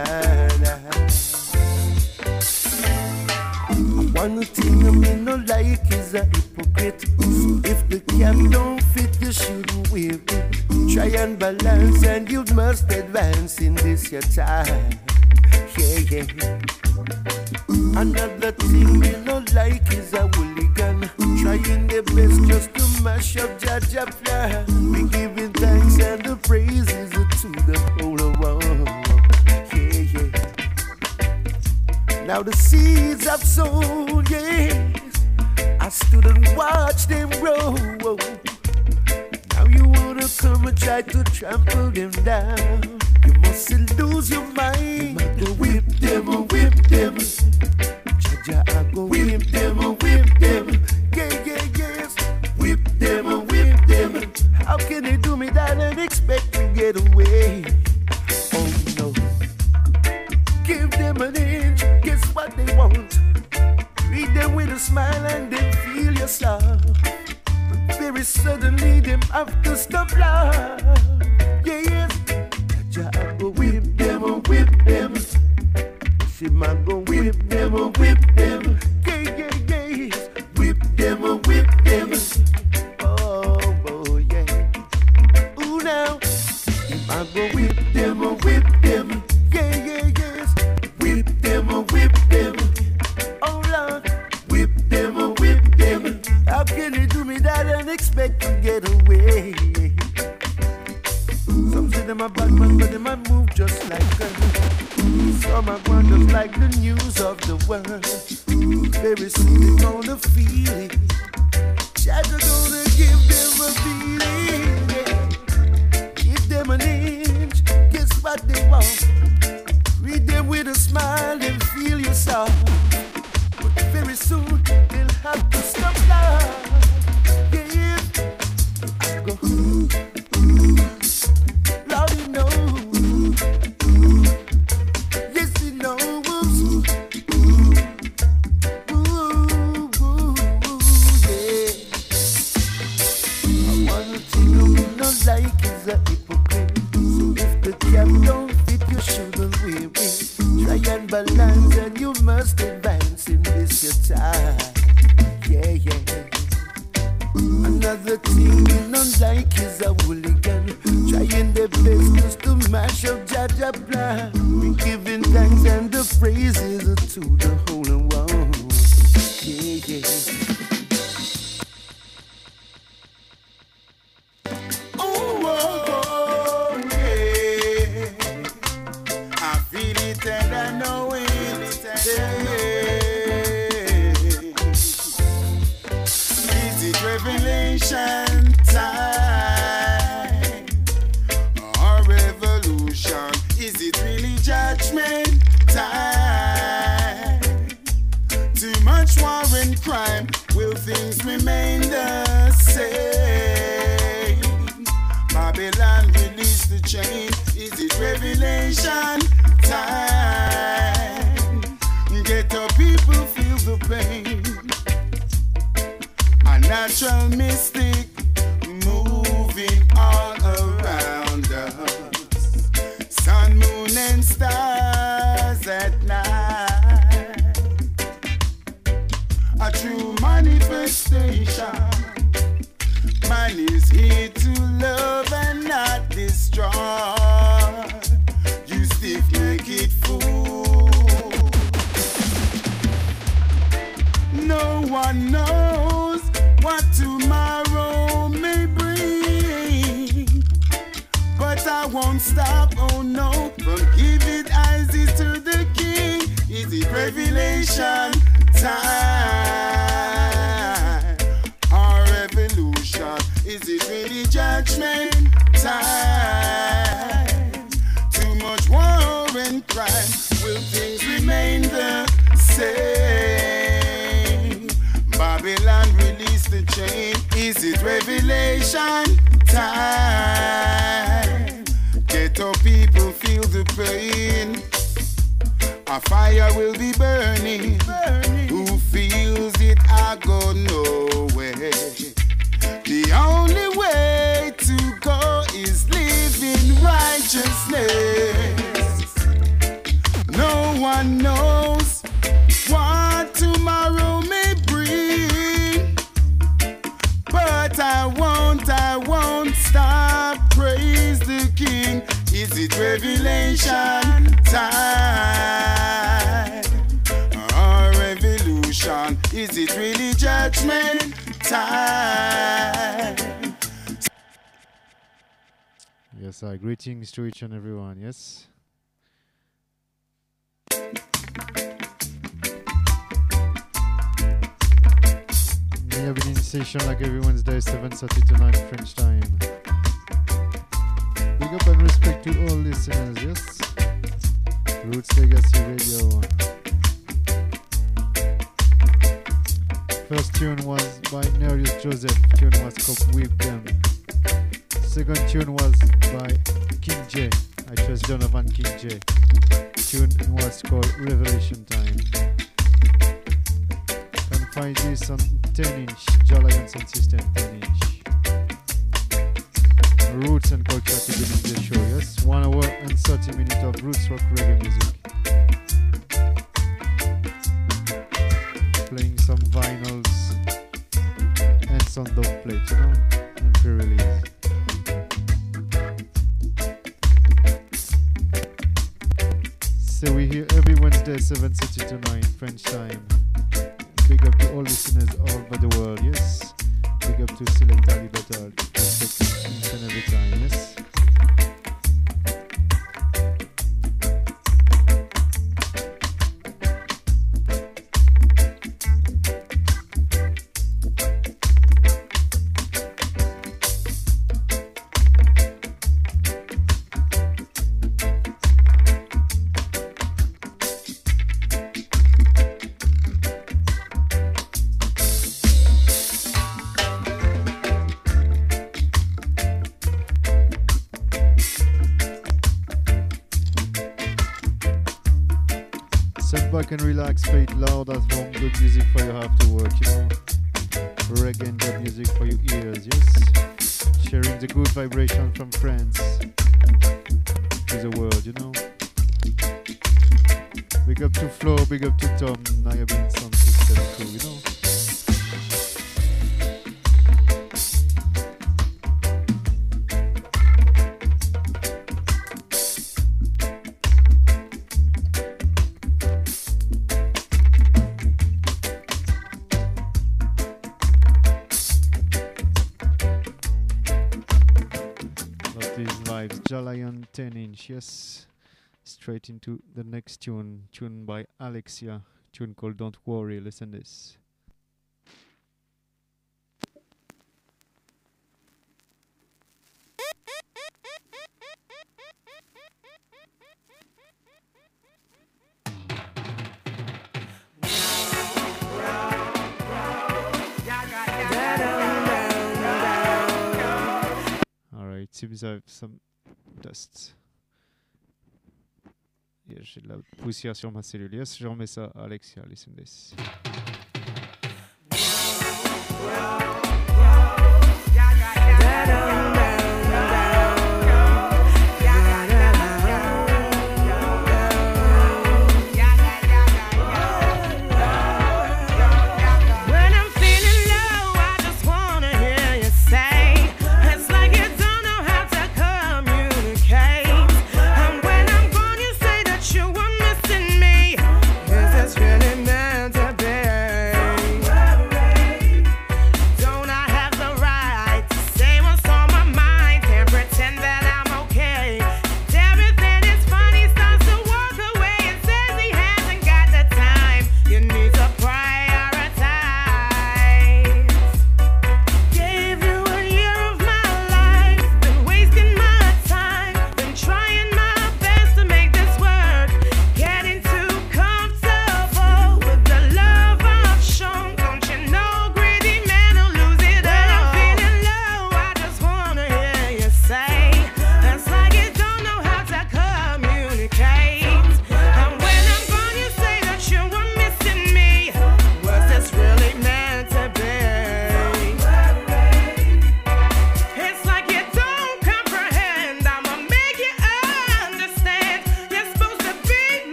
One thing I mean no like is a hypocrite. So if the cap don't fit, you shouldn't wear it. Try and balance and you must advance in this your time. Yeah. Another thing we no like is a hooligan, trying their best just to mash up Jaja plan. We giving thanks and the praises to the whole world. Yeah. Now the seeds I've sown, yes, I stood and watched them grow. Now you wanna come and try to trample them down. You mustn't lose your mind. I go whip them, Jaja, I go whip them, yes. Whip them. How can they do me that and expect to get away? Oh no. Give them an inch, guess what they want? Read them with a smile and then feel your sound. But very suddenly them have to stop love. Yes. I go whip them. She might go whip them. Yes. Whip them. Oh, yeah. Ooh, now. I go whip them. Yes. Whip them. Oh, Lord. Whip them. How can they do me that and expect to get away? Some say them a bad man, but them a move just like her. Some are going just like the news of the world. Very soon they gonna feel it. Jaja gonna give them a feeling. Yeah. Give them an inch, guess what they want? Read them with a smile and feel your soul. But very soon they'll have to stop love. Yeah. I go. Like is a hypocrite. So if the cap don't fit, you shouldn't wear it. Try and balance and you must advance in this your time. Yeah. Another thing you don't like is a hooligan, trying their best just to mash up Jaja plan. We giving thanks and the praises to the whole world. Yeah. Revelation time or revolution? Is it really judgment time? Too much war and crime, will things remain the same? Babylon release the chain, is it revelation time? Ghetto people feel the pain. Natural mystic moving all around us. Sun, moon, and stars at night. A true manifestation. Man is here to love and not destroy. You stiff-necked fool. No one knows what tomorrow may bring, but I won't stop, oh no, from giving eyes to the King. Is it revelation time or revolution? Is it really judgment time? Too much war and crime, will things remain the same? Babylon release the chain. Is it revelation time? Ghetto people feel the pain. A fire will be burning. Who feels it? I go nowhere. The only way to go is living righteousness. one knows what tomorrow may bring. But I won't stop. Praise the King. Is it revelation time or revolution? Is it really judgment time? Yes, greetings to each and everyone. Yes. We have been in session like every Wednesday, 7:30 to 9 French time. Big up and respect to all listeners, yes? Roots Legacy Radio. First tune was by Nereus Joseph, tune was called Weekend. Second tune was by King J, I trust Donovan King J. Tune was called Revelation Time. Can find this on 10-inch, Jalayan Sound System 10-inch. Roots and culture to begin the show, yes? 1 hour and 30 minutes of roots rock reggae music. Playing some vinyls and some dub plate, you know? And pre-release. So we here every Wednesday, 7:30 to 9 French time. Big up to all listeners all over the world, yes? Big up to Selecta Libertad. Respect each and every time, yes? And relax, play it loud at home, good music for you after work, you know. Reggae and dub music for your ears, yes. Sharing the good vibration from France to the world, you know. Big up to Flo, big up to Tom, Nayabin Sound System crew, you know. Jalayan 10-inch, yes. Straight into the next tune by Alexia, tune called Don't Worry. Listen this. Alright, seems I have some dust. Yeah, j'ai de la poussière sur ma cellule. Yes, je remets ça à Alexia. Listen this.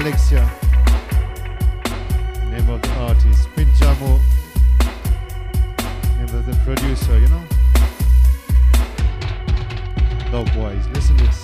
Alexia. Name of the artist. Pinjamo. Name of the producer, you know? Dog boys, listen to this.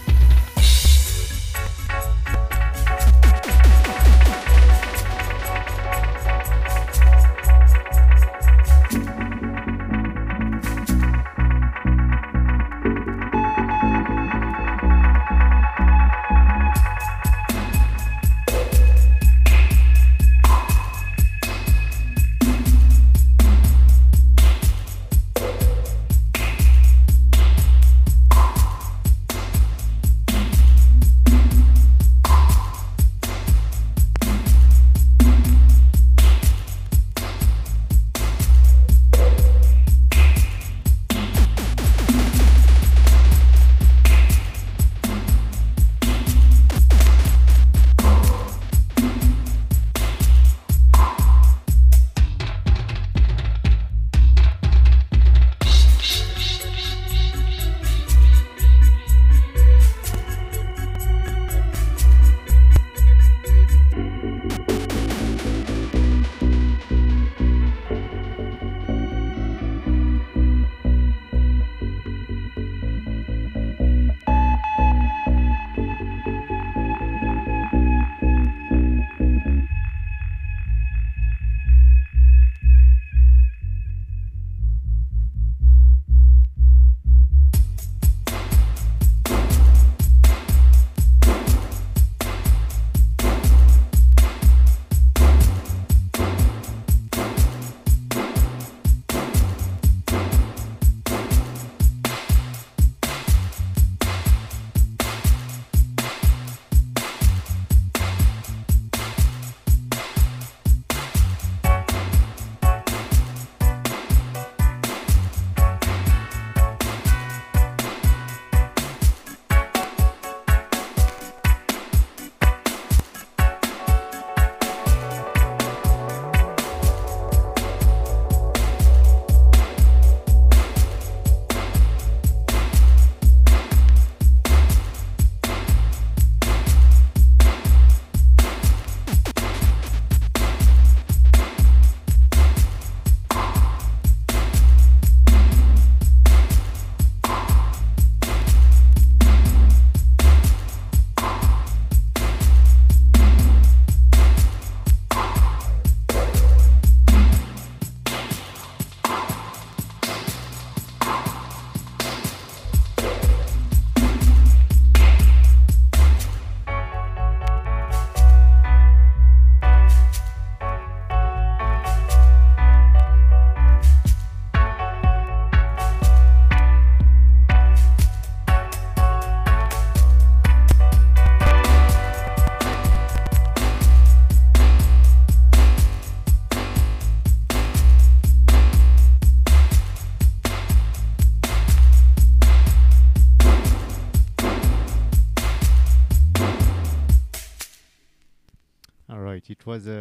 It was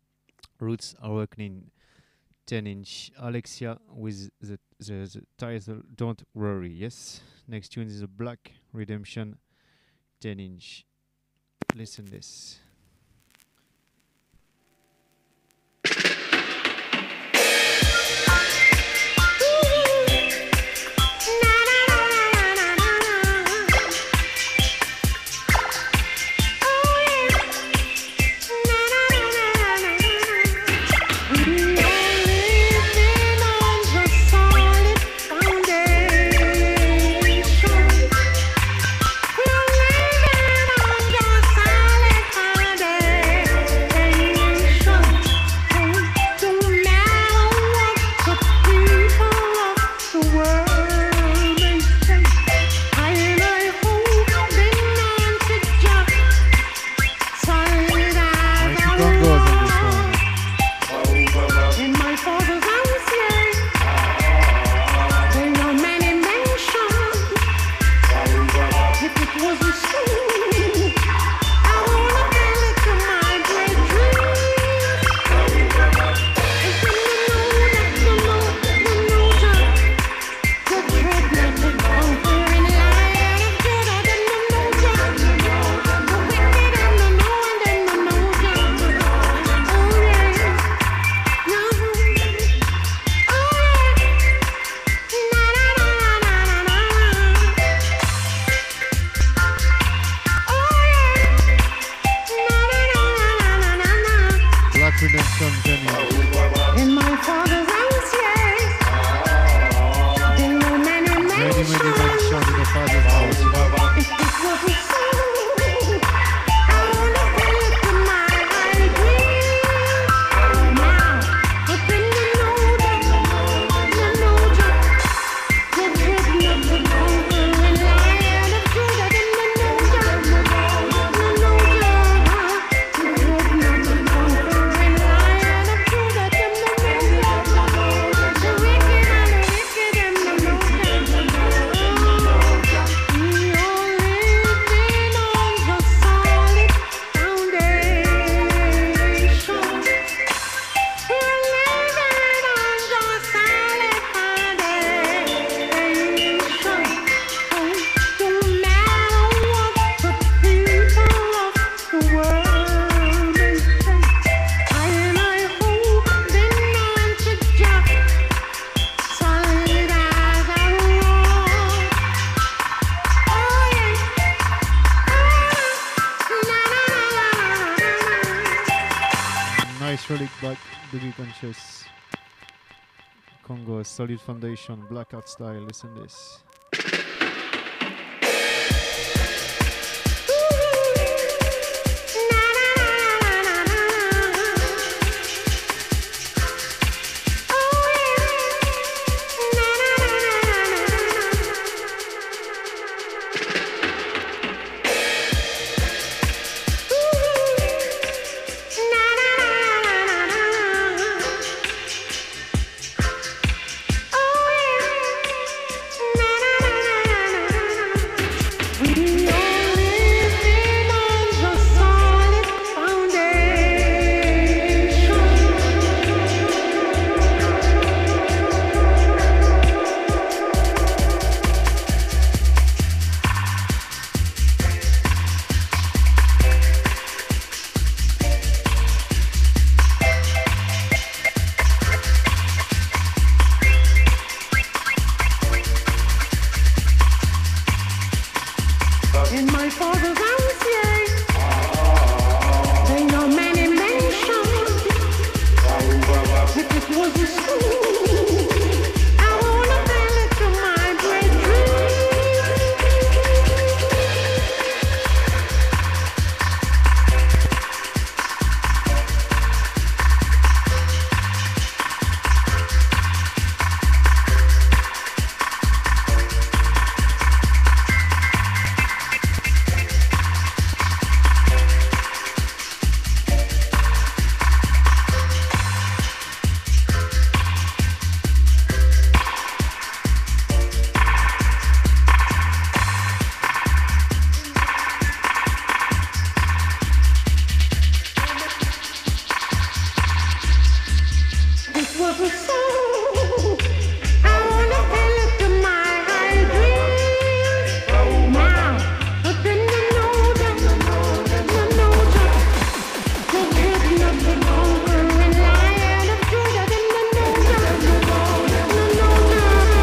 Roots Awakening 10-inch Alexia with the title Don't Worry. Yes. Next tune is a Black Redemption 10-inch. Listen this. Black Redemption, Jenny. In my father's house, yes. There were many Many mansions. mansion in the Father's house. If it was a song, I wanna tell it to my dream. Now, up in the Noja, the dreadnought of the conquering Lion of Judah in the Noja, the dreadnought of the conquering Lion of Judah in the Noja, the wicked and the wicked in the Noja. We are living on the solid foundation. We're living on the solid foundation. No matter what the people of the world may say, I holding on to Jah, solid as a rock. Oh yeah, Nice relic back, Biggie Conscious. Congo, solid foundation, blackout style. Listen this. in my father's house, yes. There are many mansions. If it was a school, I wanna tell it to my brethren. It was a song. I wanna tell it to my dreams. Now, up in the Noja, the dreadnought, the conquering Lion of Judah in the Noja, the Noja.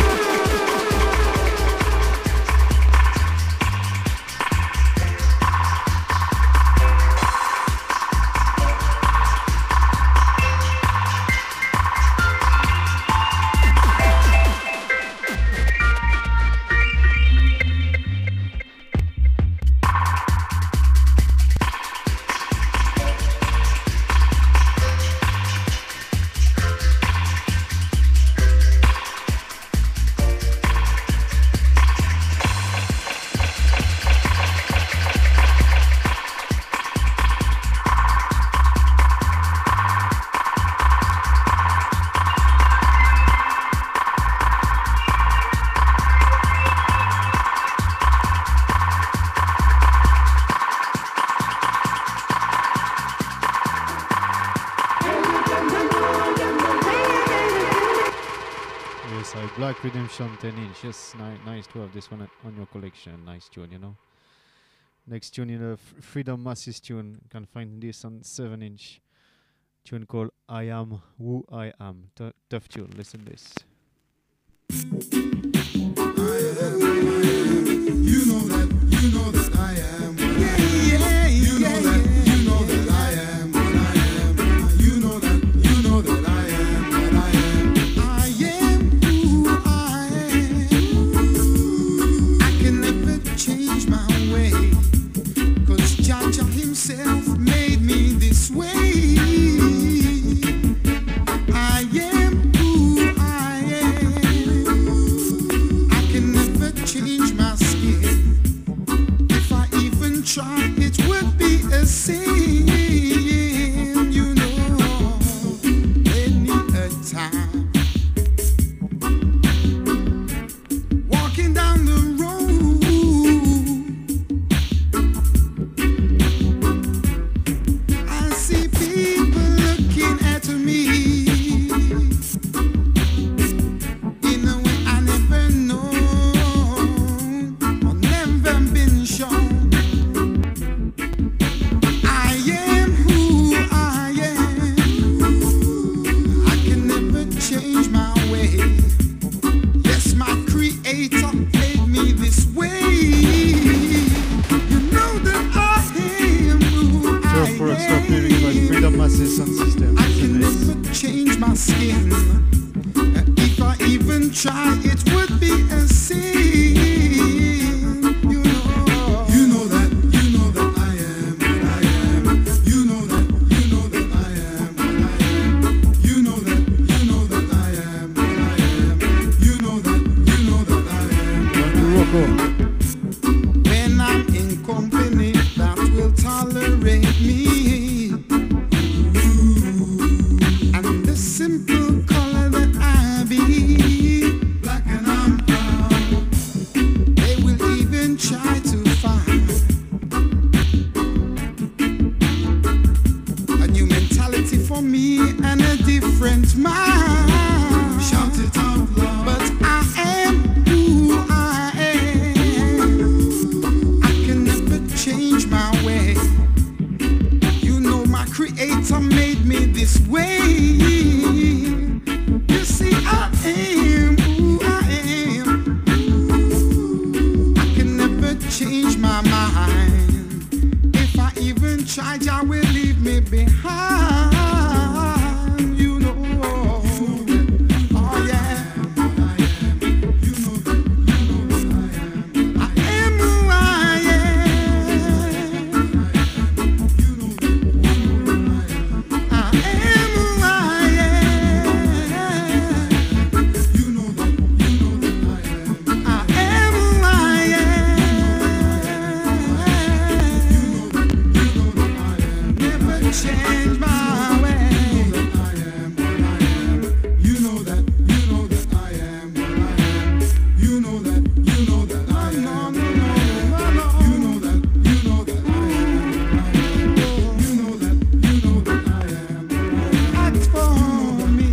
Yes, I Black Redemption 10 inch. Yes, nice to have this one on your collection. Nice tune, you know. Next tune in the Freedom Masses tune. You can find this on 7 inch. Tune called I Am Who I Am. Tough tune. Listen this. You know that I am what I am. You know that I am what I am. You know this way. I am who I am. I can never change my skin. If I even try, it would be a sin. You know, many a time. Walking down the road, I see people looking at me in a way I never known or never been shown. I am who I am. I can never change my way. Yes, my creator made me this way. You know that I am who So I for a stop lyric by Freedom Masses Sound System. I can never change my skin. If I even try, it would be a sin. You know that I am what I am. You know that I am what I am. You know that I am what I am. You know that I am. Rocco. When I'm in company that will tolerate me, and the simple color that I be, black and I'm proud, they will even try to find a new mentality for me and a different mind. Shout it out loud. But I am who I am. I can never change my way. You know my creator made me this way. You see I am who I am. I can never change my mind. If I even try, Jah will leave me behind. You know, oh yeah. You know that I am who I am. You know that I am who I am. You know that I am who I am. Never change my way. You know that I am what I am. You know that I am. You know that I am. You know that I am. Act for me.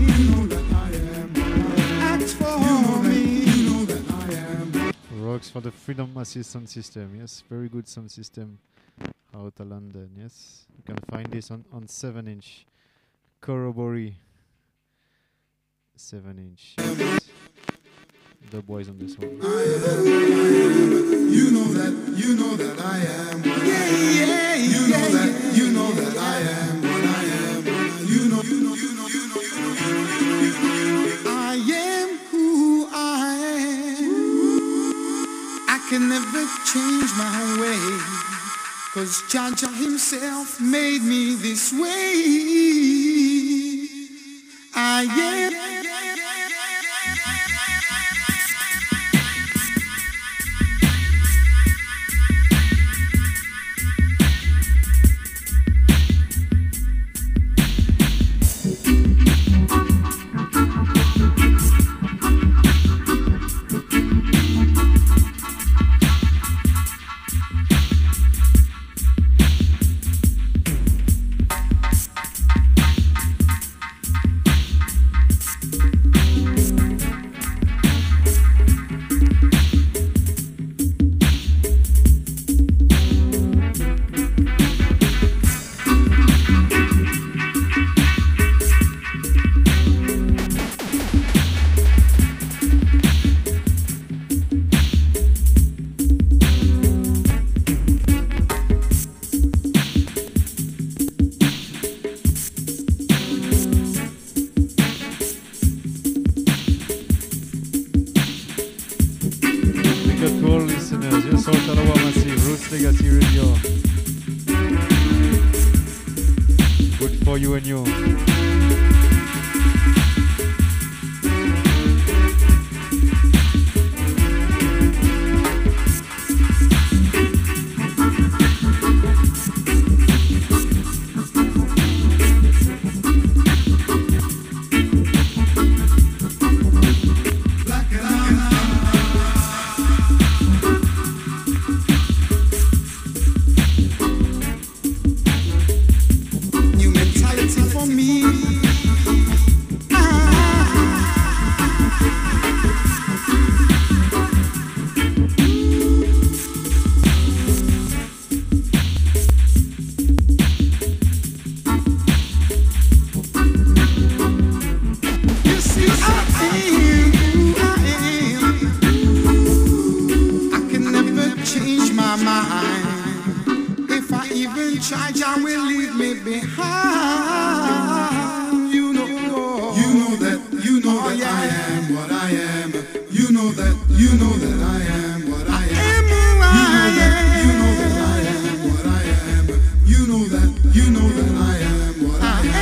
Act for me. You know that I am. Rocks for the Freedom Masses Sound System. Yes, very good sound system out of London. Yes, you can find this on 7-inch Corroboree 7-inch. Yes. The boys on this one. You know that I am. Yeah. You know that I am what I am. You know. I am who I am. I can never change my way. 'Cause Jah himself made me this way. I am. you and you. New mentality for me. You see, I can never change my mind. If I even try, Jah will leave me behind. You know that I am what I am. You know that I am what I am. You know that I am what I am. You know that I am what I am.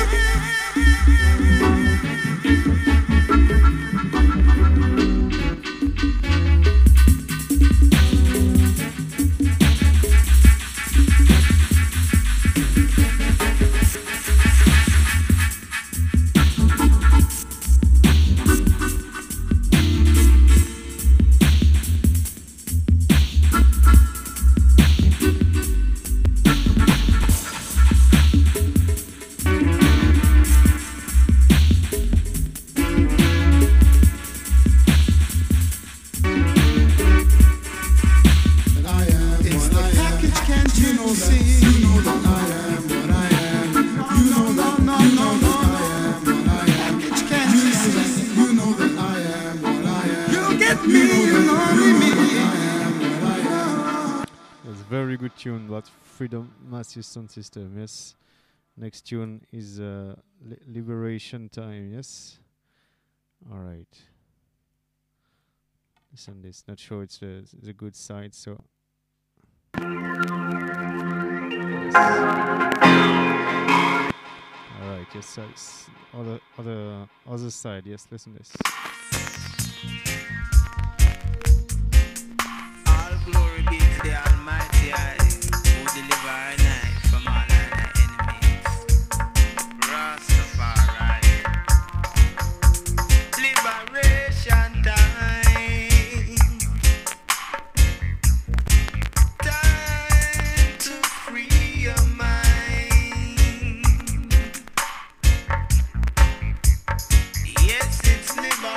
It's the package, can't you see? You know that I am what I am. You know that I am what I am. Package, can't you see? You know that I am what I am. You get me, you know me. That's a very good tune, but Freedom Massive Sound System, yes. Next tune is Liberation Time, yes. Alright. Listen this, not sure it's the good side, so. Alright, yes, so it's other side, yes, listen this. All glory be to the Almighty I, who deliver our night from all our enemies. Rastafari. Liberation time. Time to free your mind. Yes, it's liberation.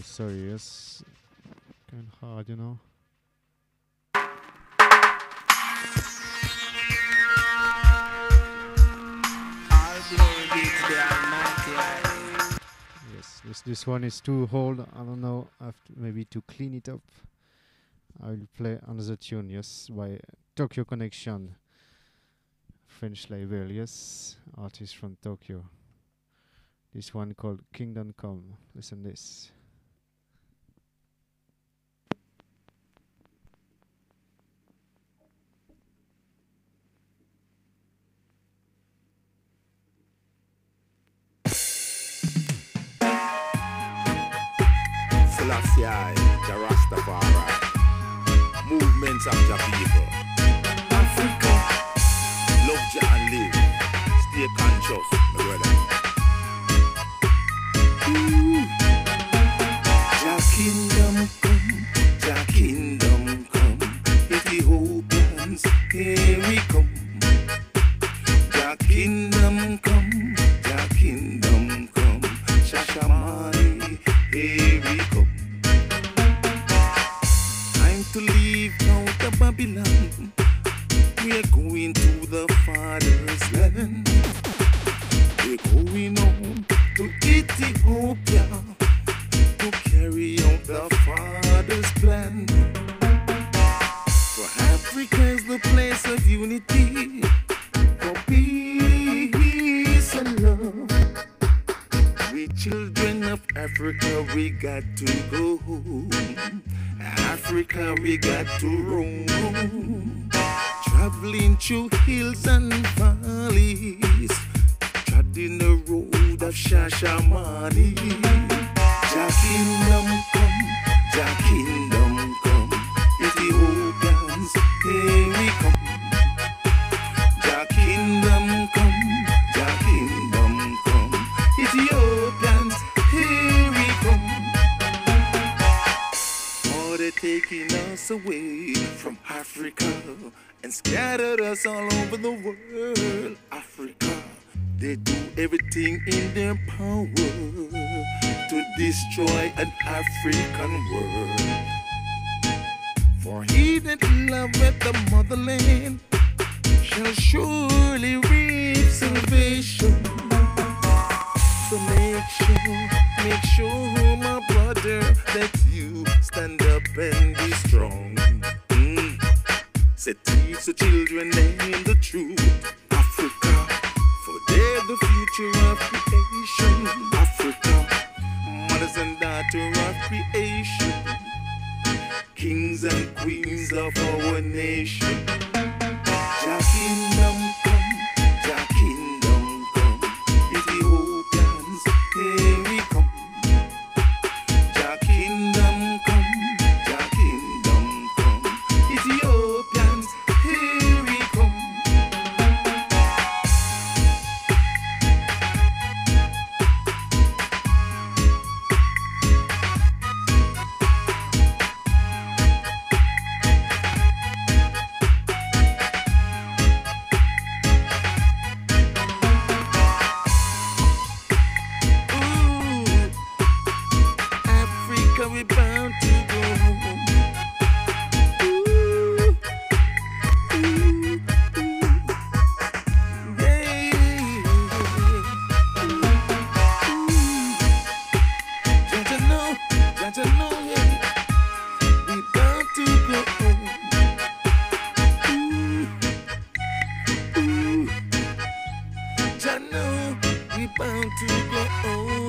sorry, yes. Kind of hard, you know. All glory be to the Almighty. Yes, this one is too old. I don't know. I have to maybe to clean it up. I will play another tune, yes, by Tokyo Connection. French label, yes. Artist from Tokyo. This one called Kingdom Come. Listen this. Selassie, the Rastafari, movements of the people. Africa, love Jah and live, stay conscious, my brother. Jah kingdom come, Jah kingdom come, Ethiopians, here we come. Jah kingdom come, Jah kingdom come, Shashamane, here we come. Time to leave out the Babylon. We're going to the Father's land. We're going on to Ethiopia to carry out the Father's plan. For Africa is the place of unity, for peace and love. We children of Africa, we got to go home. Africa, we got to roam. Traveling through hills and valleys, treading the road of Shashamane. Jah kingdom come, Jah kingdom come, Ethiopians, here we come. Jah kingdom come, Jah kingdom come, Ethiopians, here we come. Oh, they're taking us away from Africa and scattered us all over the world. Africa, they do everything in their power to destroy an African world. For he that loveth the motherland shall surely reap salvation. So make sure, my brother, that you stand up and be strong. Say teach the children and the truth. Africa, for they're the future of creation. Africa, mothers and daughters of creation, kings and queens of our nation. Jah kingdom come, Jah kingdom come, Ethiopians, here we come. Jah kingdom come, Jah kingdom come, Ethiopians, here we come. Africa, we bound to go home. Don't you know, yeah, we bound to go home. Jah know, we bound to go home.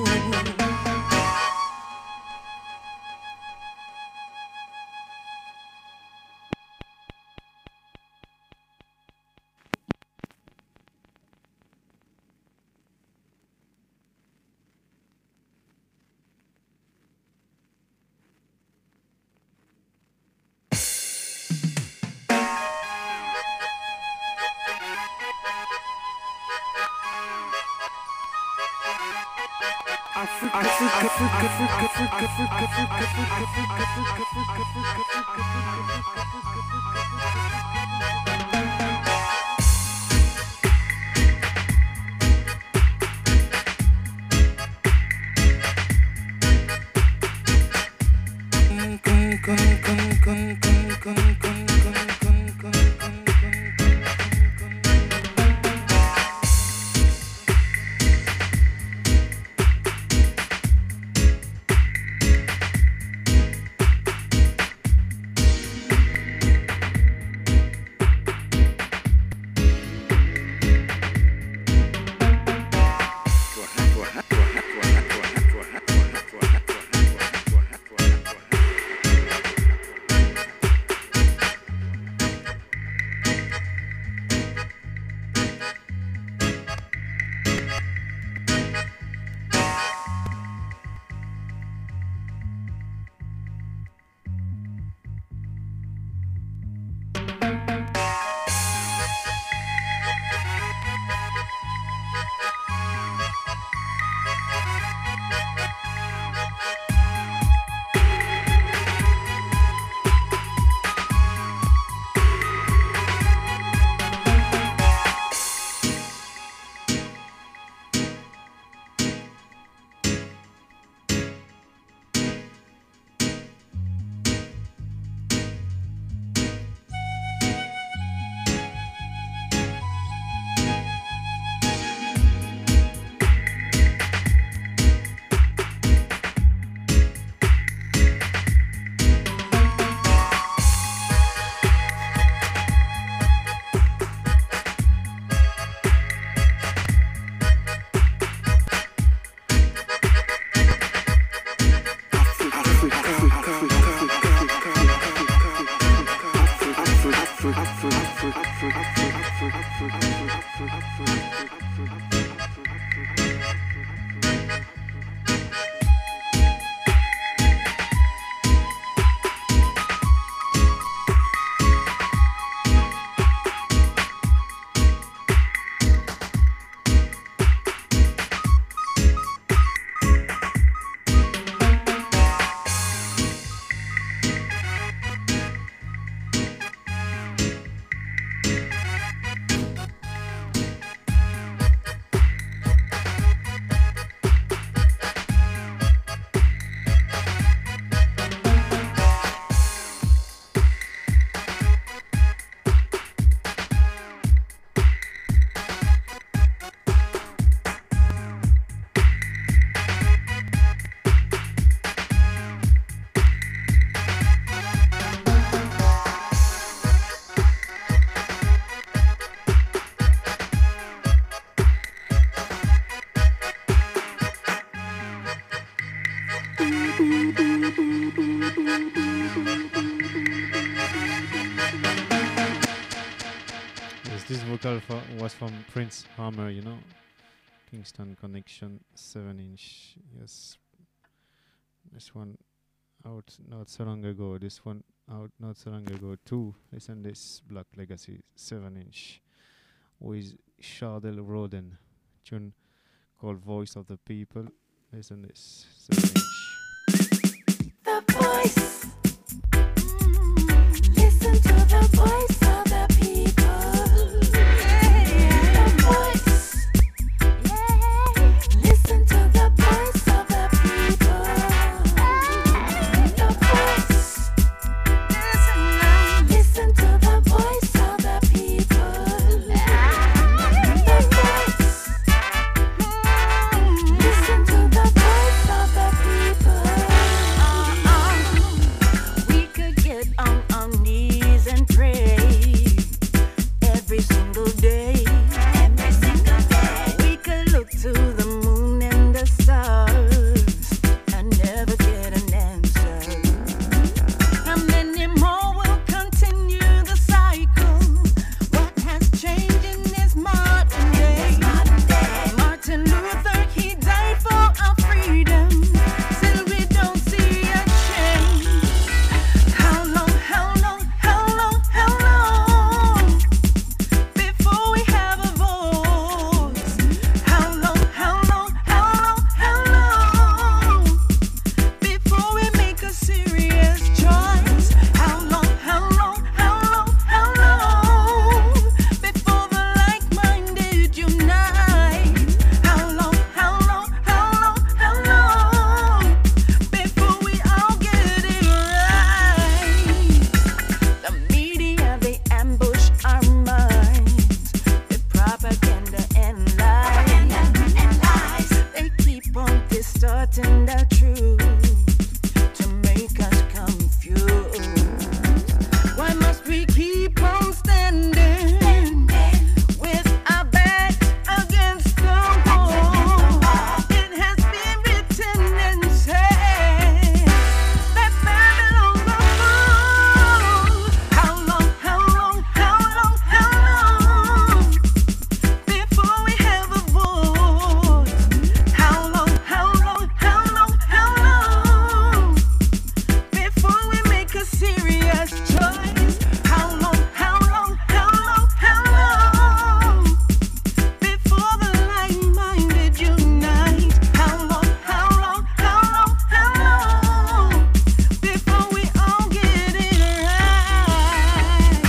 This vocal was from Prince Hammer, you know, Kingston Connection 7-inch. Yes, this one out not so long ago. This one out not so long ago too. Listen, this Black Legacy 7-inch with Chardell Roden, tune called Voice of the People. Listen, this 7-inch. The voice. Listen to the voice of the people. The voice. Listen to the voice of the people. The voice. Listen to the voice of the people. The voice. Listen to the voice of the people. We could get on our knees and pray. the truth to make us confused. Why must we keep on standing with our backs against the wall? It has been written and said that Babylon will fall. How long, how long, how long, how long before we have a voice? How long, how long, how long, how long before we make a serious choice? How long, how long, how long, how long before the like-minded unite? How long, how long, how long, how long before we all get it right?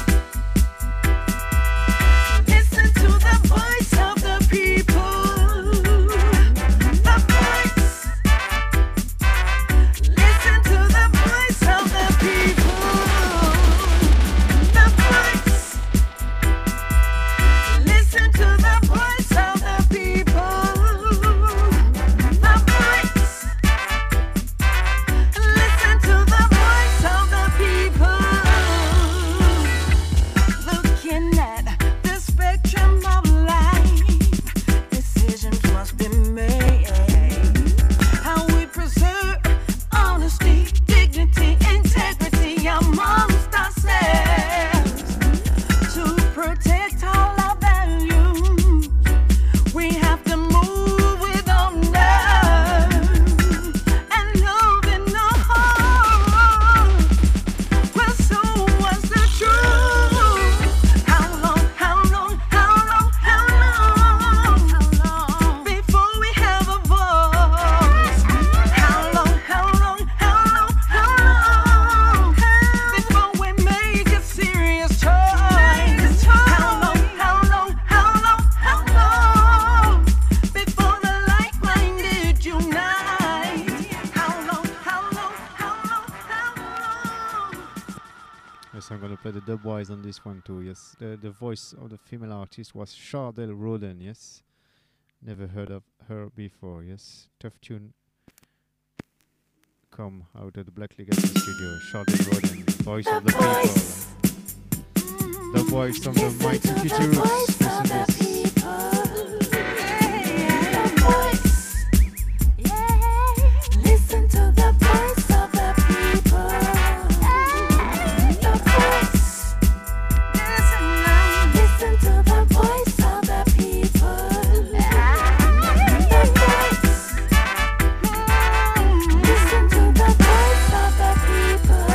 Listen to the voice of the people. The voice. Listen to the voice of the people. The voice. Listen to the voice of the people. The voice. Listen to the voice of the people. Looking at the spectrum of life, decisions must be made. How we preserve honesty, dignity, integrity amongst ourselves. To protect all our values, we have to move with honor and love in the heart. Well, so what's the truth? How long, how long, how long, how long before we have a voice? How long, how long, how long, how long before we make a serious choice? How long, how long, how long, how long before the like-minded unite? How long, how long, how long, how long? Yes, I'm gonna play the dubwise on this one too. Yes, the voice of the female artist was Chardell Roden. Yes, never heard of her before. Yes, tough tune. Come out of the Black Legacy studio. Chardell Roden, voice of the people. The voice of the mighty future roots. Listen this. Listen to the voice of the people. The voice. Listen to the voice of the people. The voice. Listen to the voice of the people.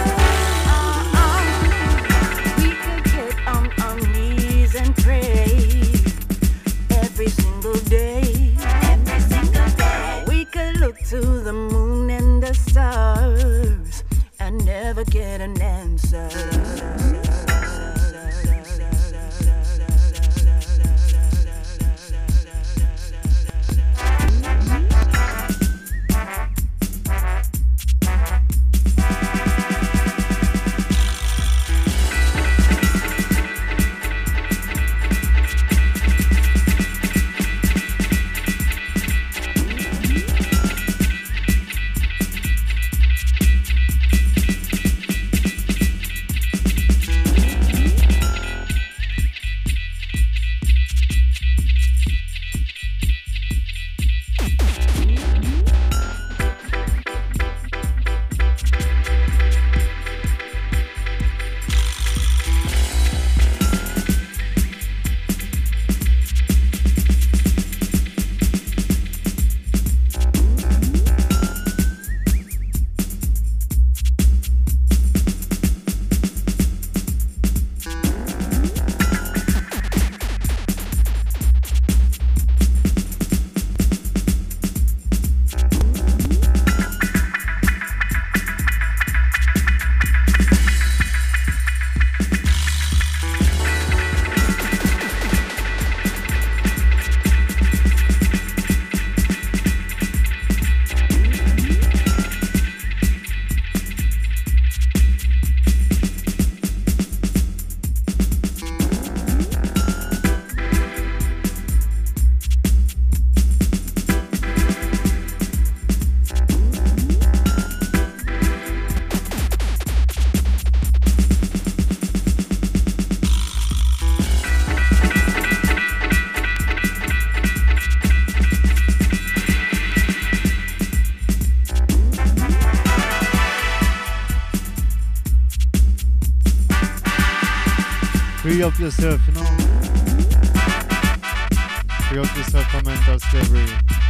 We could get on our knees and pray every single day. Every single day. We could look to the moon and the stars and never get an answer. free up yourself, you know. Free up yourself from mental slavery.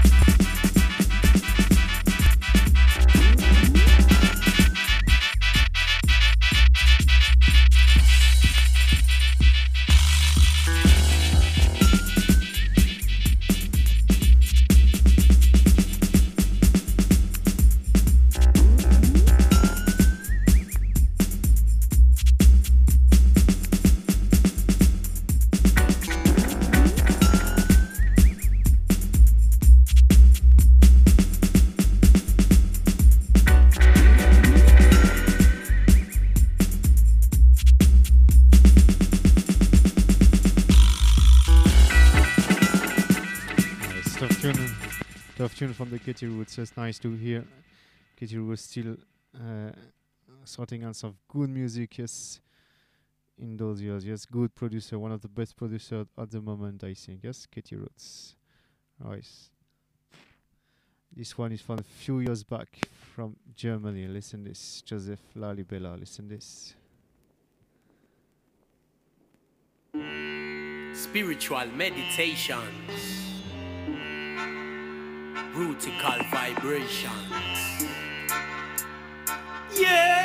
Tune from the Kitty Roots. It's nice to hear Kitty Roots still sorting out some good music, yes, in those years. Yes, good producer, one of the best producers at the moment, I think. Yes, Kitty Roots. Nice. This one is from a few years back from Germany. Listen this, Joseph Lalibela. Listen this. Spiritual meditations. Rutical vibrations. Yeah,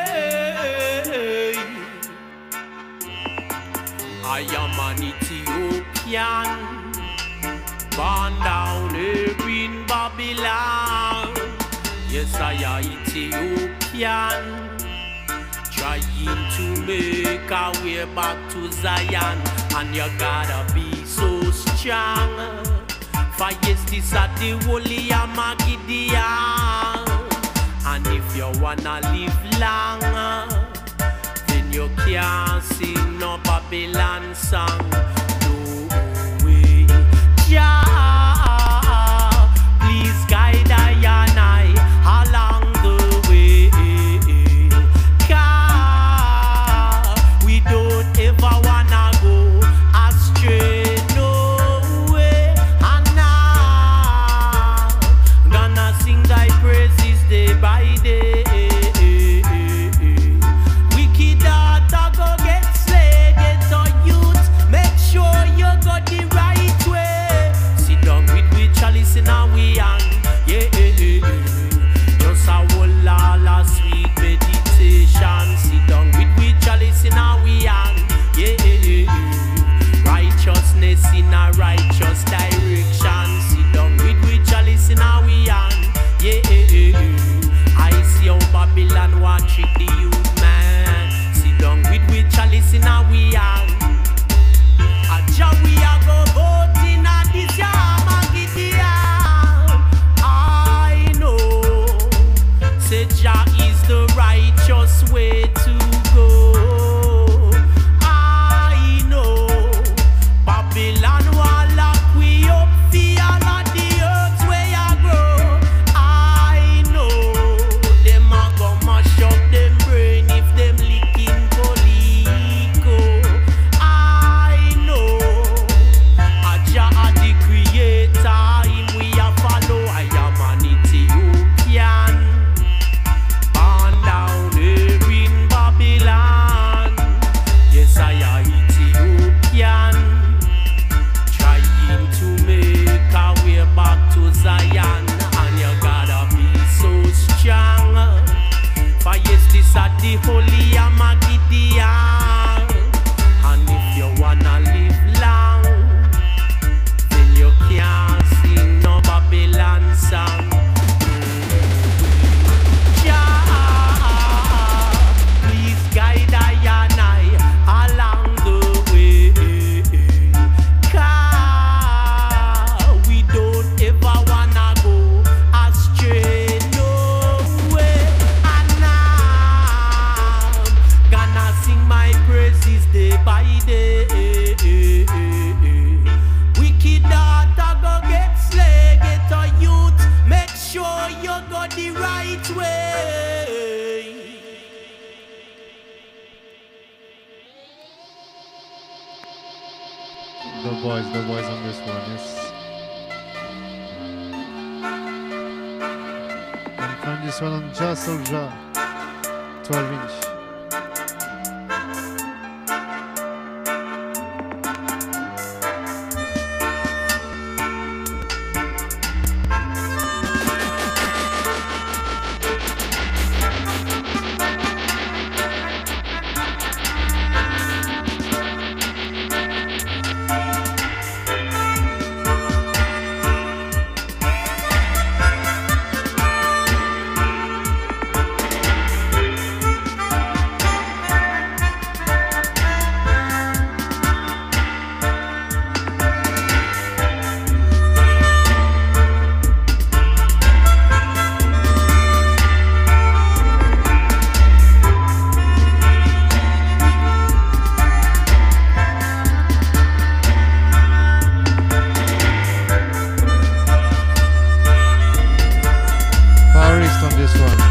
I am an Ethiopian, born down here in Babylon. Yes, I am Ethiopian, trying to make our way back to Zion, and you gotta be so strong. For yes, this are the holy Amagidia. And if you wanna live long, then you can't sing no Babylon song. No way. Jah, please guide I and I along the way. 'Cause we don't ever wanna go astray. Day by day, wicked daughter go get slay, get a youth. Make sure you got the right way. Sit down with chalice in our hand, yeah. Just a whole lot of sweet meditation. Sit down with chalice in our hand, yeah. Righteousness in a righteous direction. Sit down with chalice in our hand, yeah. I see how Babylon want trick the youth, man. Sit down with chalice in our hand. Aja we a go voting at this Yamagidia. I know, say Jah is the righteous way to go. I know, Babylon will lock we up for all of the earth where I grow. I know, them a go mash up them brain if them licking Colico. I know, Jah a the creator, him we a follow. I am an Ethiopian, born down here in Babylon. Yes, I am Ethiopian, trying to make our way back to Zion. And you gotta be so strong. For yes, this are the holy Amagidia. And if you wanna live long, then you can't sing no Babylon song. Jah, please guide I and I along the way. 'Cause we don't ever wanna go astray, no way. And I'm gonna sing my praises day by day. Wicked daughter go get slay, get a youth. Make sure you go the right way. The boys on this one, yes. And find this one on Jah Soulja, 12 inch. Rust on this one.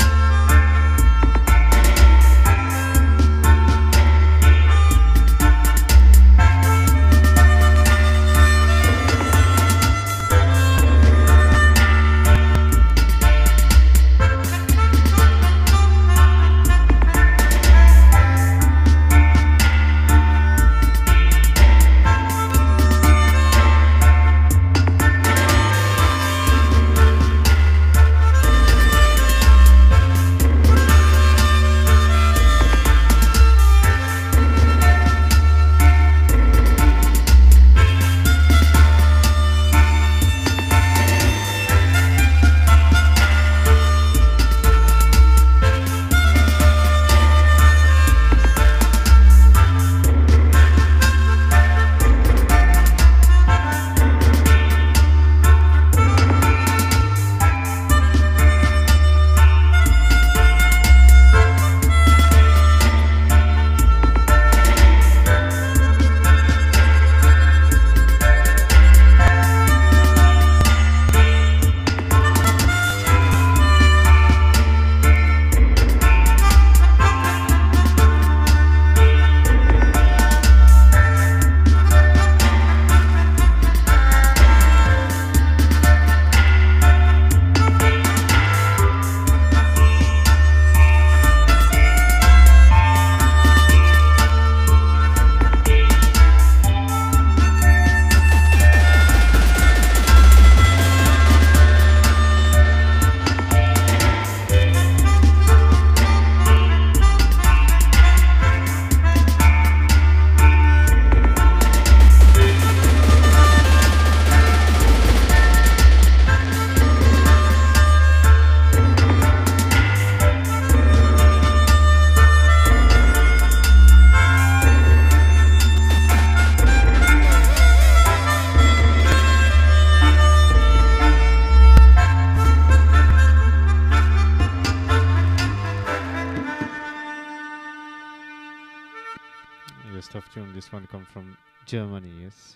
This one come from Germany, yes.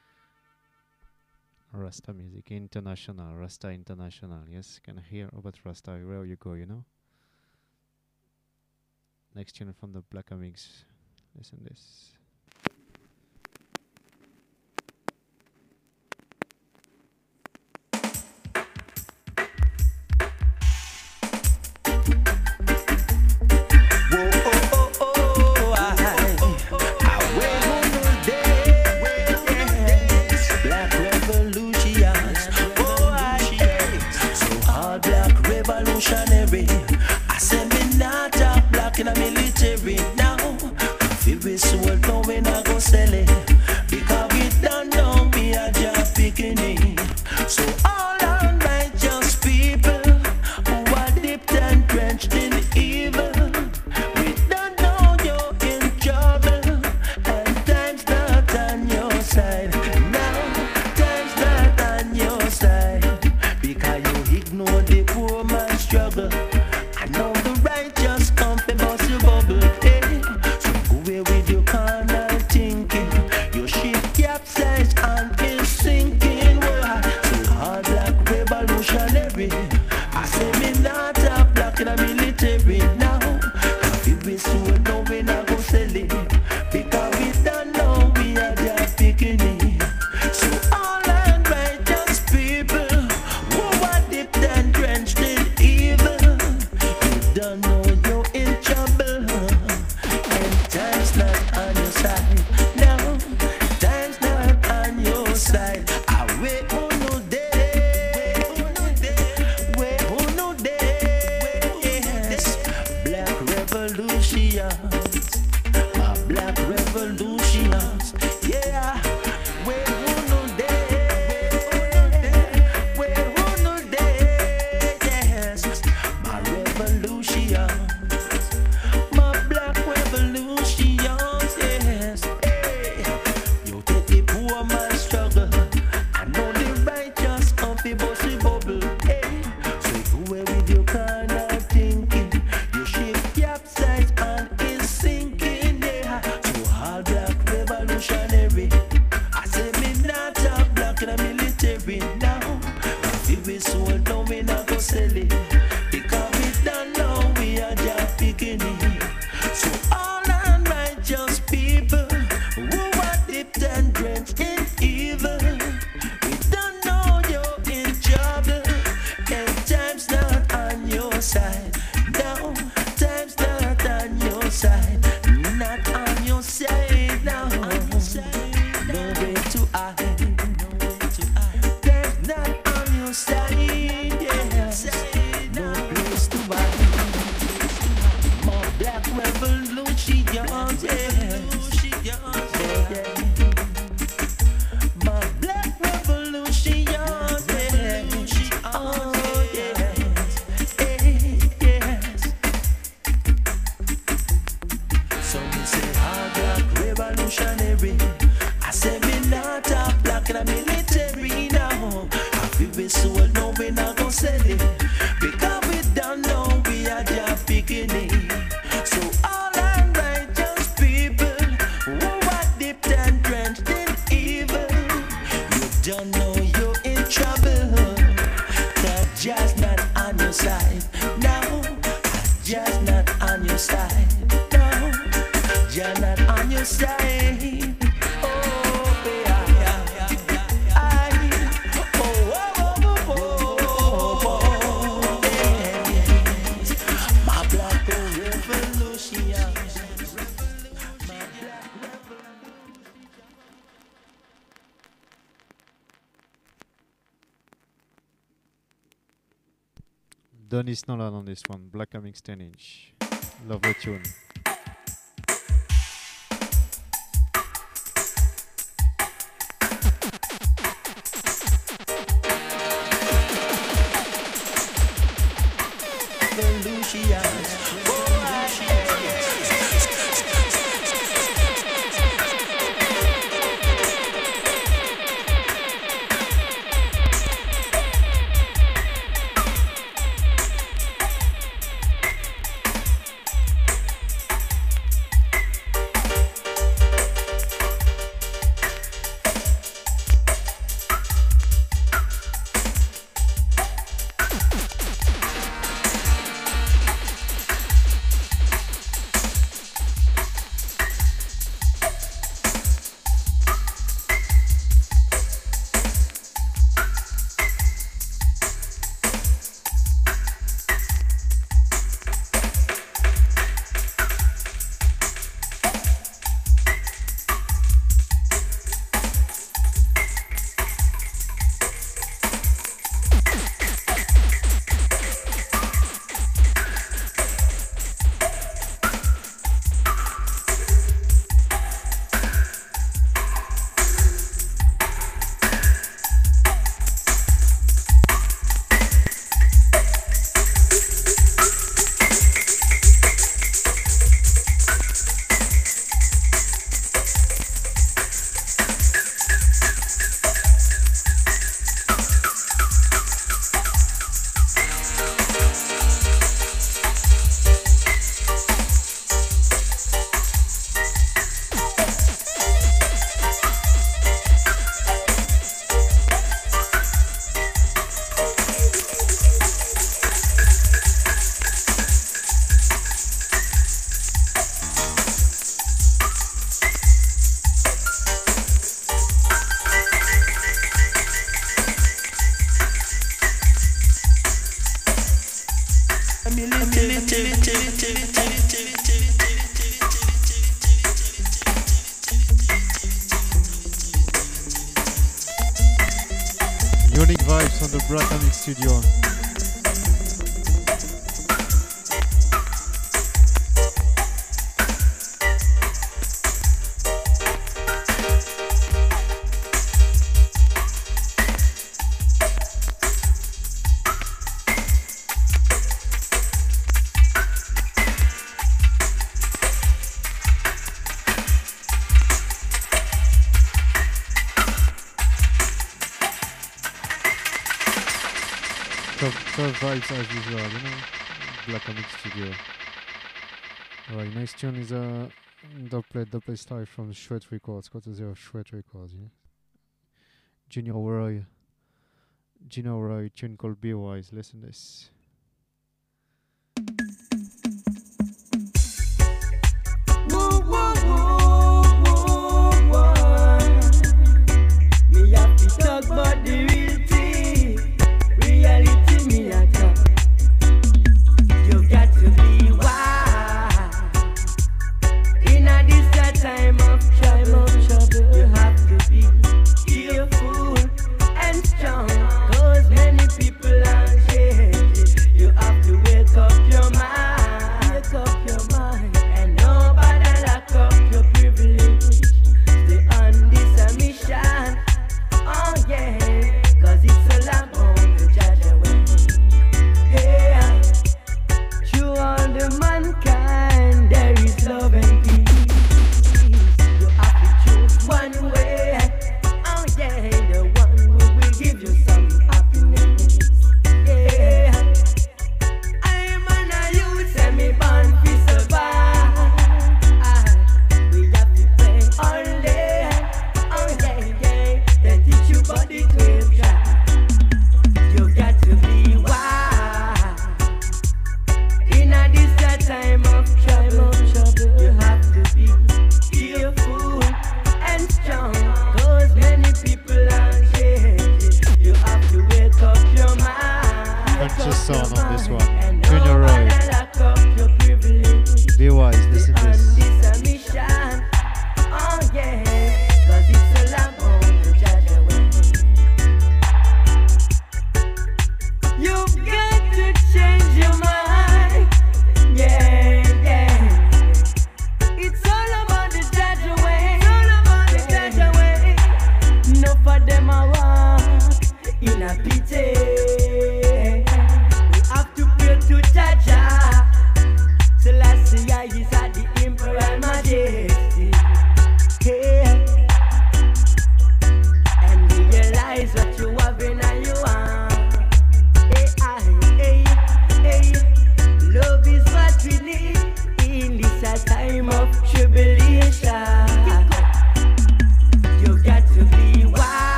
Rasta music, international, Rasta international, yes. Can hear about Rasta wherever you go, you know. Next tune from the Black Mix. Listen this. I said me not talk black in a military now. If we sold now we not go sell it, because we don't know me a job picking it. So all unrighteous people who are dipped and drenched in evil, we don't know you're in trouble, and time's not on your side. Now time's not on your side, because you ignore the poor man's struggle. I know the righteous come to bust your bubble, eh? So go away with your carnal thinking. Your ship capsized and is sinking. Why? So hard black revolutionary. I say me not a black in a military now. If we sold now we not go sell it, because we don't know we are just picking it. So all unrighteous people who are dipped and drenched in evil, don't know you're in trouble, and time's not on your side. No, time's not on your side. I wait on no day, wait on no day, yes. your side. No, time's not on your side. Not on your side now. No way to hide. Time's not on your side. Yes. No place to hide. More black revolution. Yes. My black revolution. Yes. Oh yes. Yes. Some say hard black revolutionary. I say me not a black and a military now. I feel we sold, no we not gon' sell it. Because we don't know we are just beginning. So all unrighteous people who are dipped and drenched in evil, you don't know you're in trouble. That just not on your side. No, just not on your side. No, just not on your side. Donny Snolan on this one, Black Amix 10-inch. Love the tune. Unique vibes on the Black Amix studio. Tough vibes as usual, you know. Black Amix studio. Alright, next tune is a dubplate style from Shred Records, got to zero Shred Records, yeah. Junior Roy, tune called Be Wise. Listen to this. Whoa, whoa, whoa, whoa, whoa. Me have to talk about the real thing. Reality me a talk.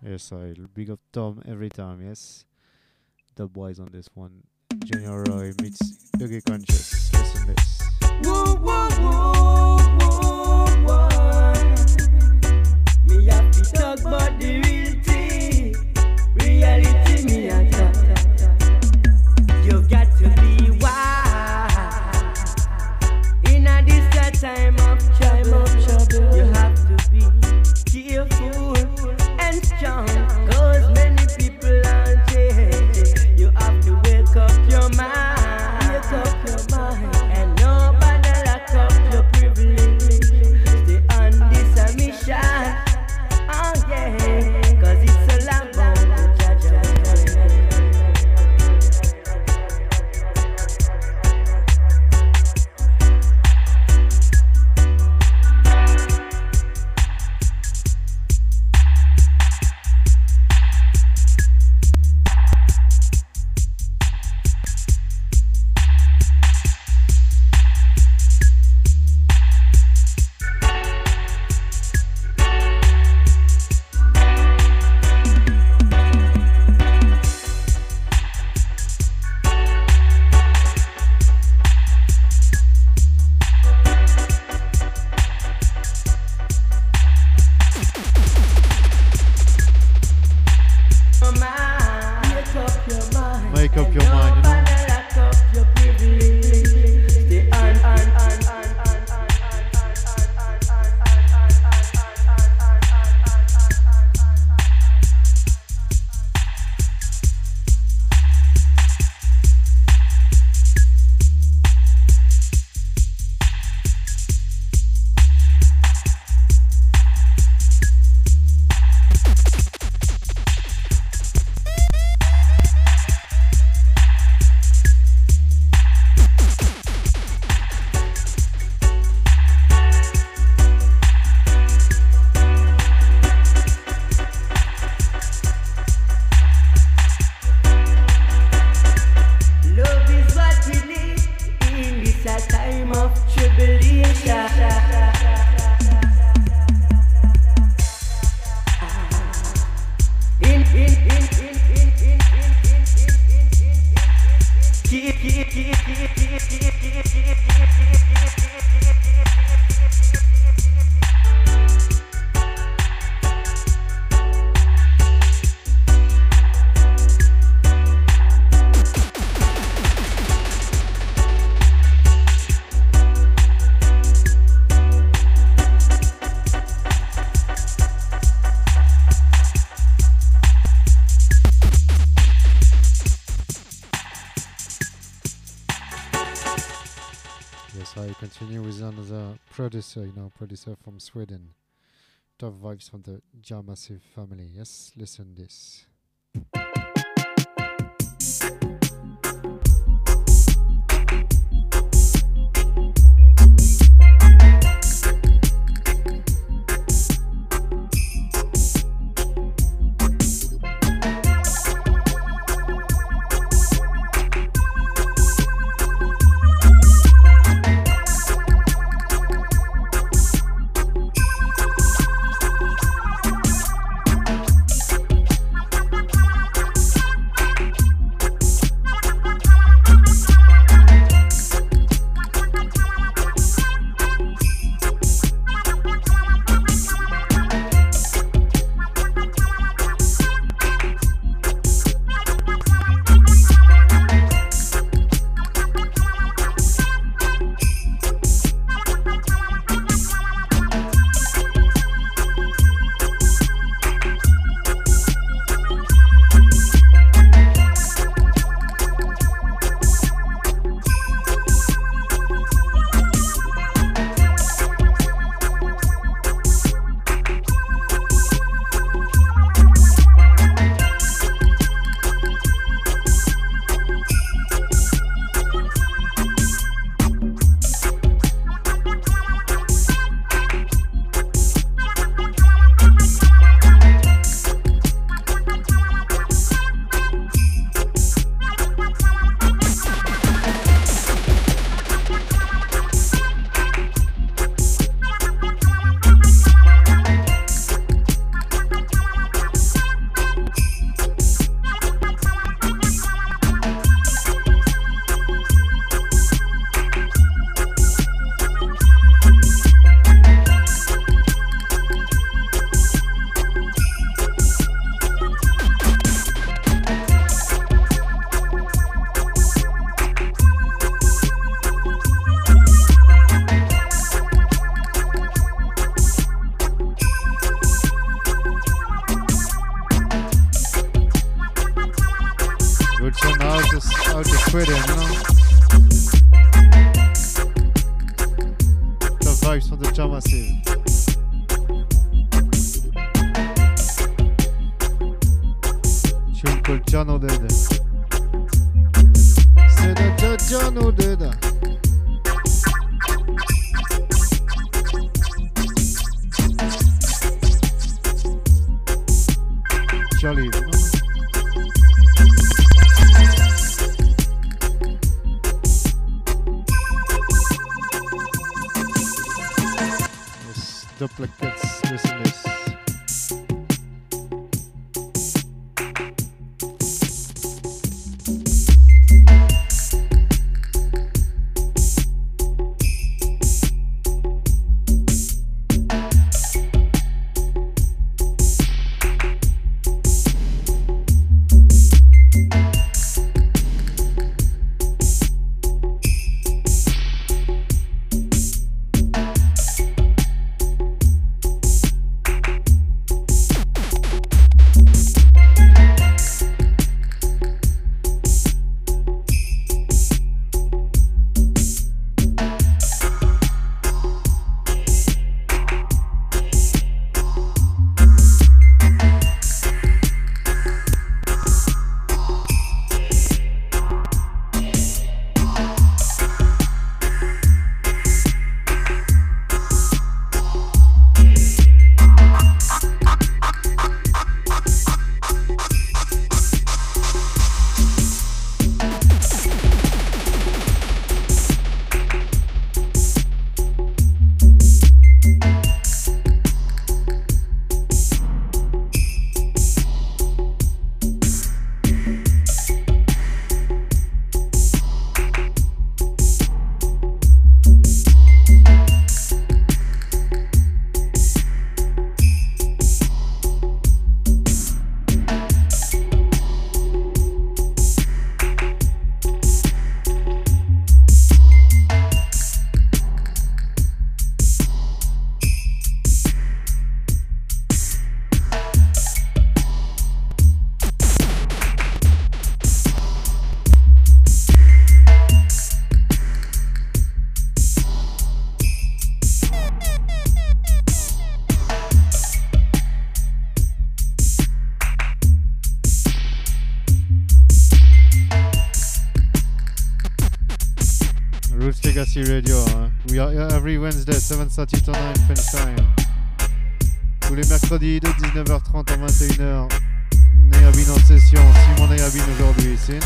Yes, I'll big up Tom every time, yes. The boys on this one. Junior Roy meets Yogi Conscious. Listen this. Whoa, whoa, whoa, whoa, whoa. Me have to talk about the real thing. Reality me a talk. You've got to be wise. In a this time of trouble, you have to be careful and strong. Cause many people are dead. You have to wake up your mind. Wake up your mind. And nobody lock up your privilege. Stay on this mission. Oh yeah. Cause it's a long road to judge. Make up your mind, you know. I continue with another producer, producer from Sweden. Top vibes from the Jah Massive family. Yes, listen this. John O'Dead. Say that John O'Dead. Jolly, no? Yes, duplicates, listen this. Legacy Radio. We are here every Wednesday, 7:30 to 9 French time. Tous les mercredis de 19h30 à 21h. Nayabin en session. Simon Nayabin aujourd'hui ici.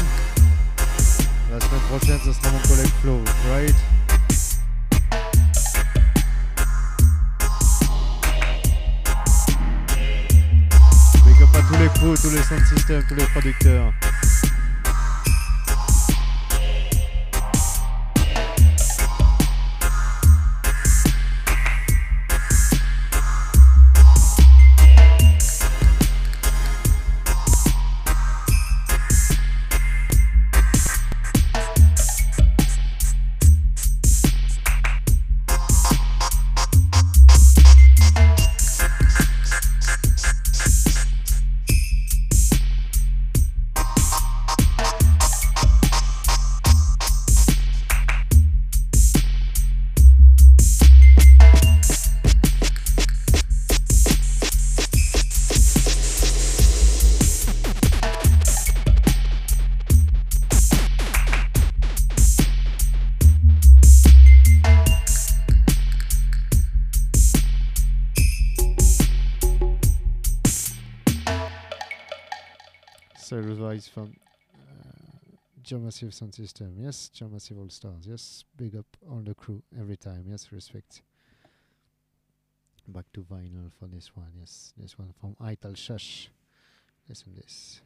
La semaine prochaine, ce sera mon collègue Flo, right? Big up à tous les crews, tous les sound systems, tous les producteurs. From John Massive Sound System, yes, John Massive All Stars, yes, big up all the crew every time, yes, respect. Back to vinyl for this one, yes, this one from Ital Shush. Listen this.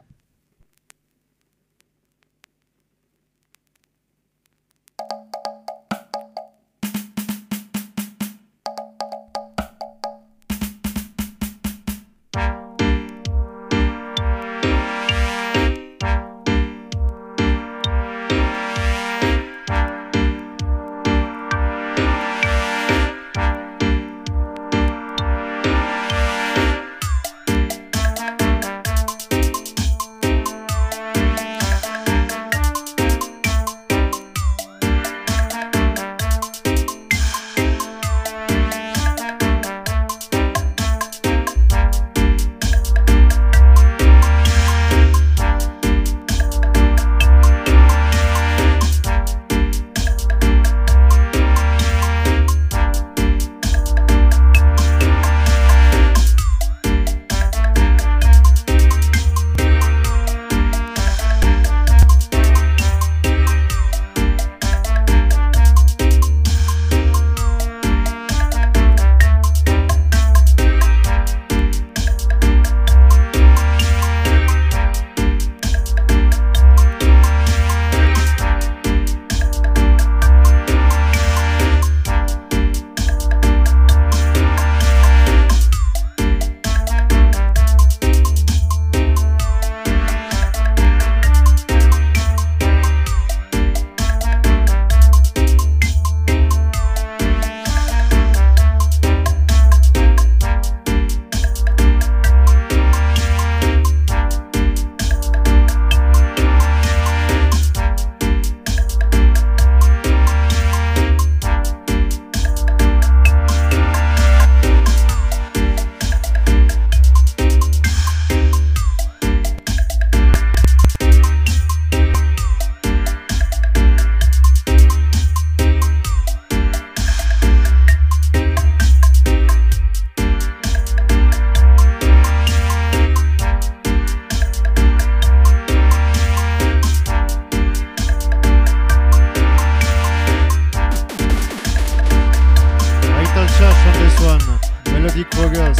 Melodic Roggers.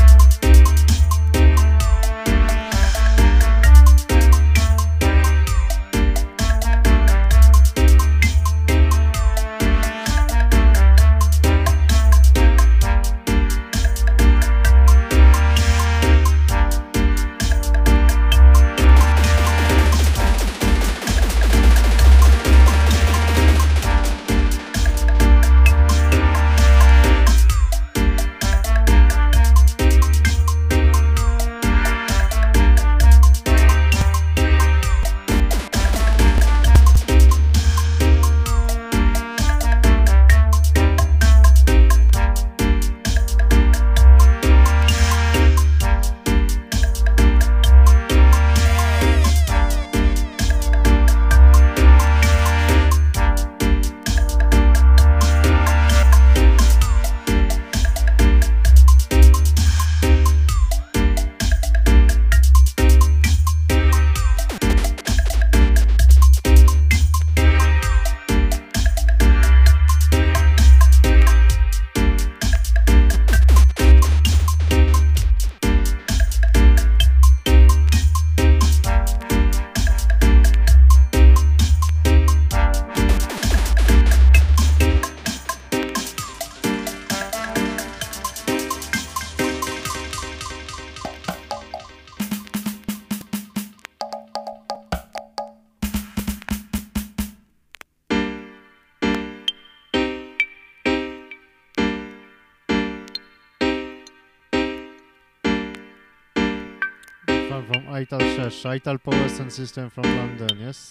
From Ital Shesh, Ital Power Sound System from London, yes?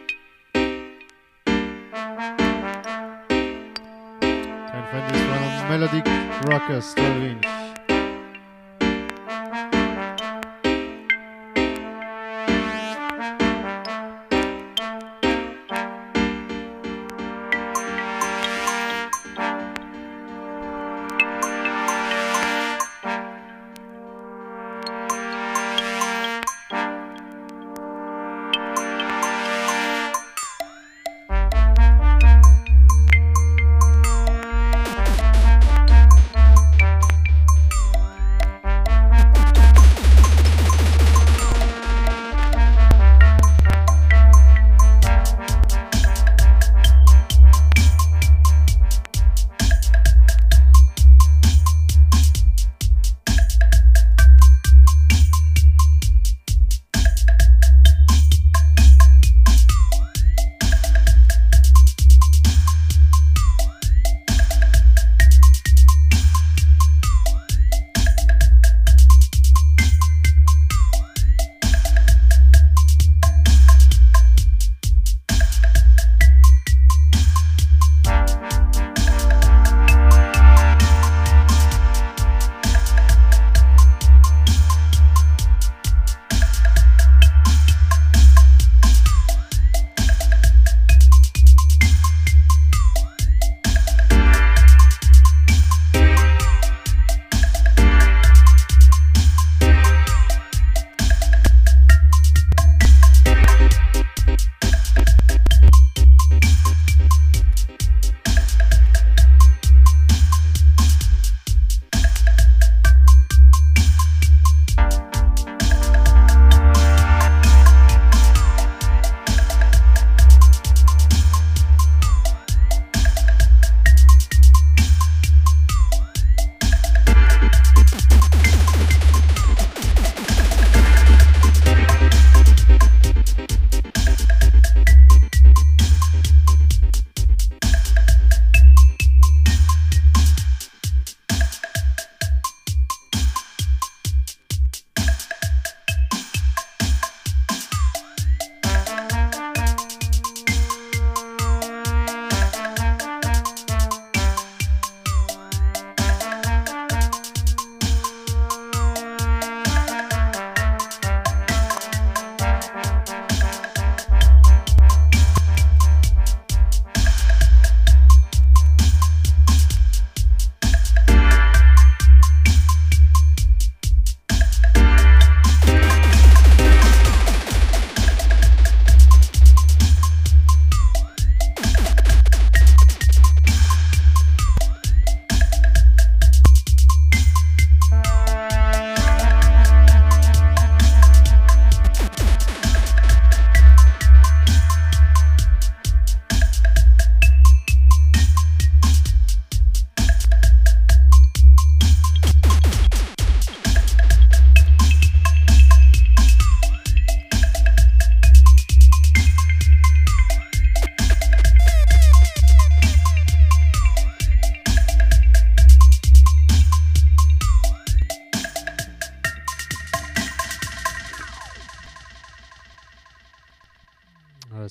Can find this one on Melodic Rockers, 12-inch.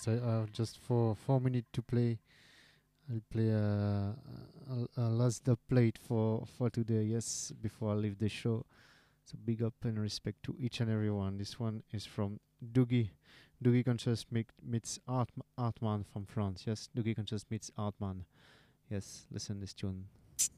Yes, I have just for 4 minutes to play. I'll play a last dub plate for today. Yes, before I leave the show. So big up and respect to each and every one. This one is from Doogie. Doogie Conscious meets Artman from France. Yes, Doogie Conscious meets Artman. Yes, listen this tune.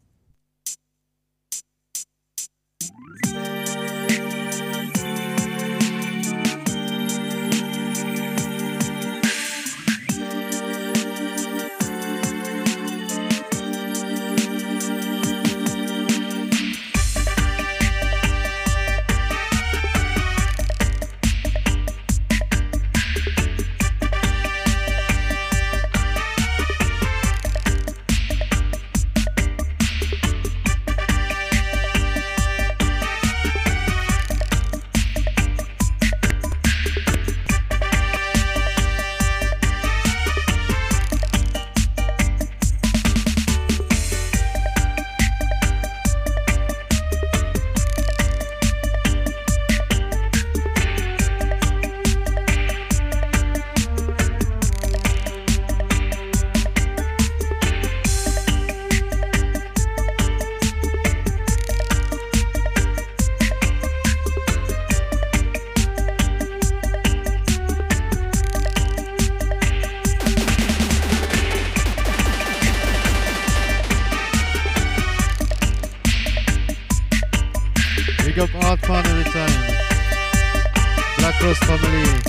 Big up Artman every time. Black Rose family.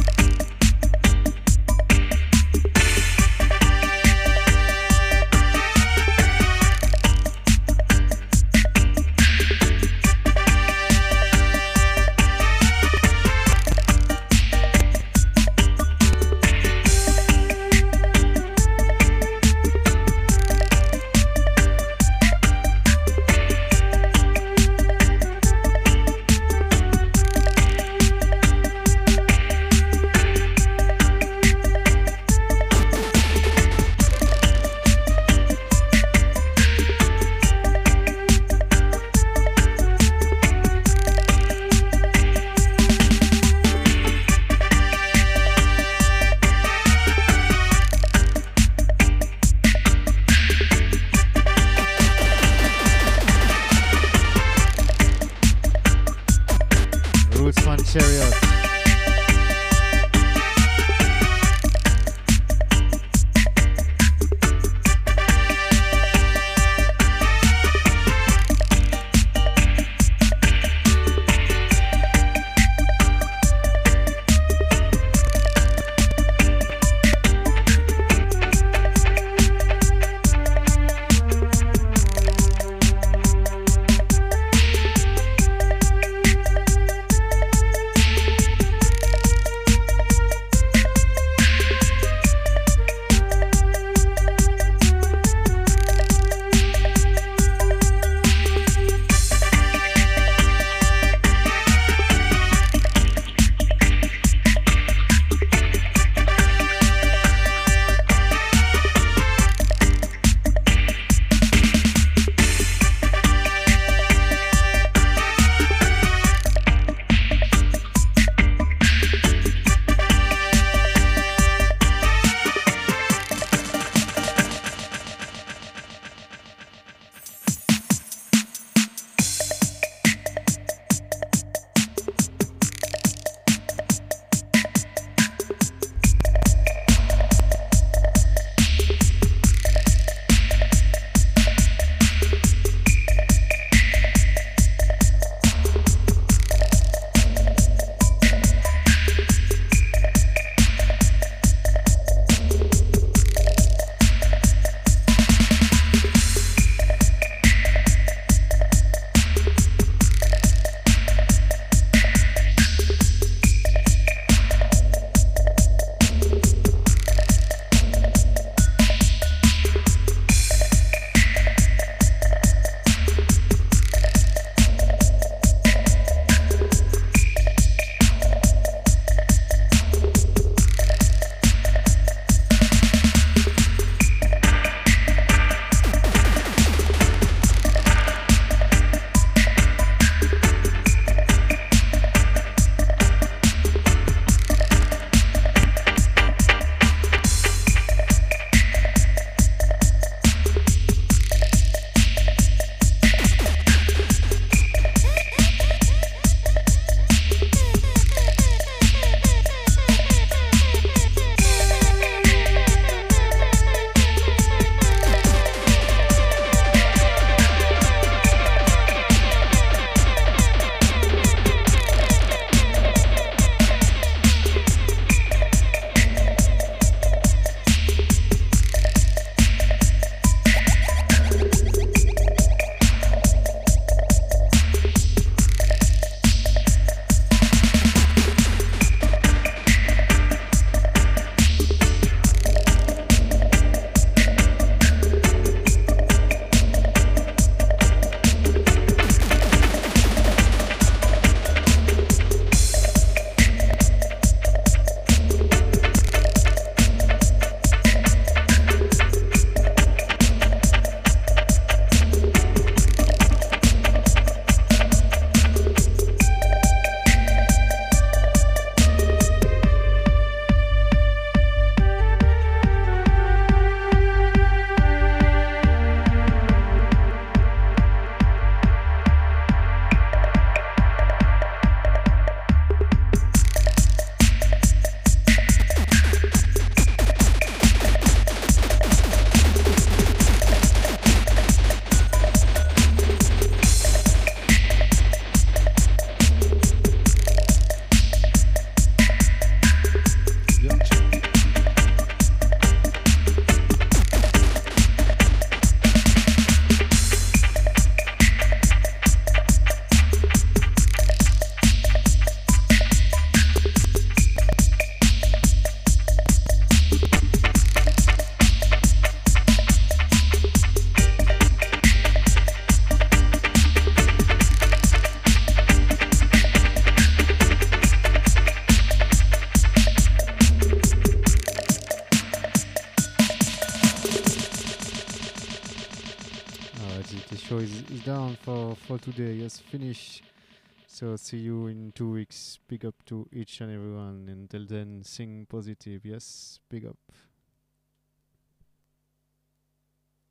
This show is done for today. Yes, finish. So see you in 2 weeks. Big up to each and everyone. Until then, sing positive. Yes, big up.